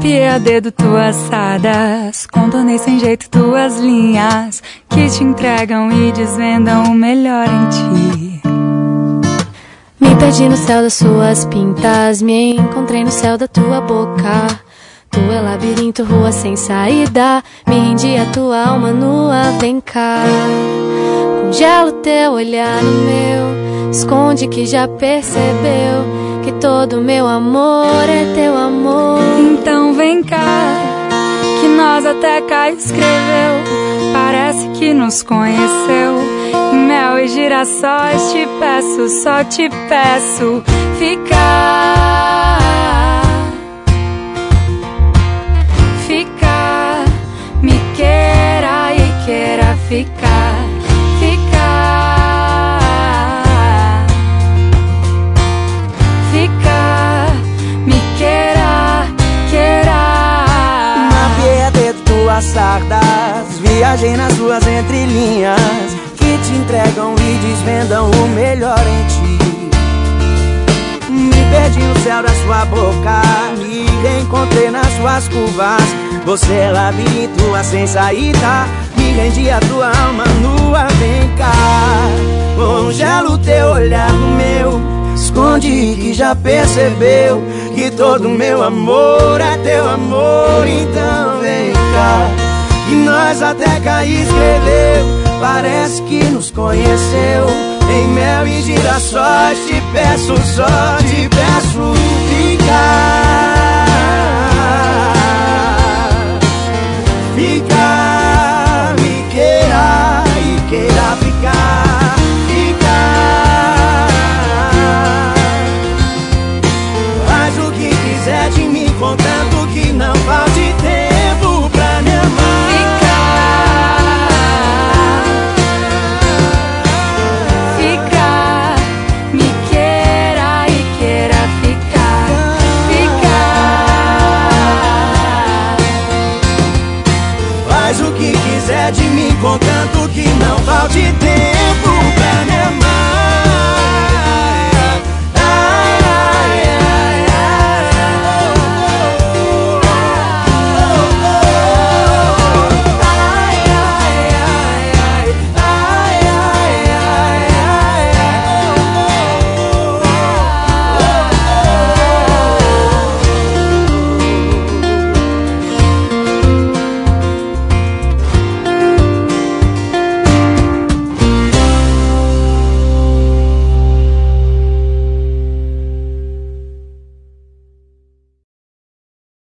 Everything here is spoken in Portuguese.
Mapeei a dedo tuas sadas, contornei sem jeito tuas linhas que te entregam e desvendam o melhor em ti. Me perdi no céu das suas pintas, me encontrei no céu da tua boca. Tu é labirinto, rua sem saída, me rendi a tua alma nua, vem cá. Congelo teu olhar no meu, esconde que já percebeu que todo meu amor é teu amor. Então vem cá, que nós até cá escreveu, parece que nos conheceu. Em mel e girassóis te peço, só te peço ficar. Ficar, me queira e queira ficar. Ficar, ficar, me queira, queira. Mapeei a dedo tuas sardas, viajei nas ruas entrelinhas que te entregam e desvendam o melhor em ti. Me perdi no céu da sua boca, me reencontrei nas suas curvas. Você é labirinto, sem saída, me rendi a tua alma nua, vem cá. Congelo teu olhar no meu, esconde que já percebeu que todo meu amor é teu amor. Então vem cá, que nós até cá escreveu, parece que nos conheceu. Em mel e girassóis te peço, só te peço ficar.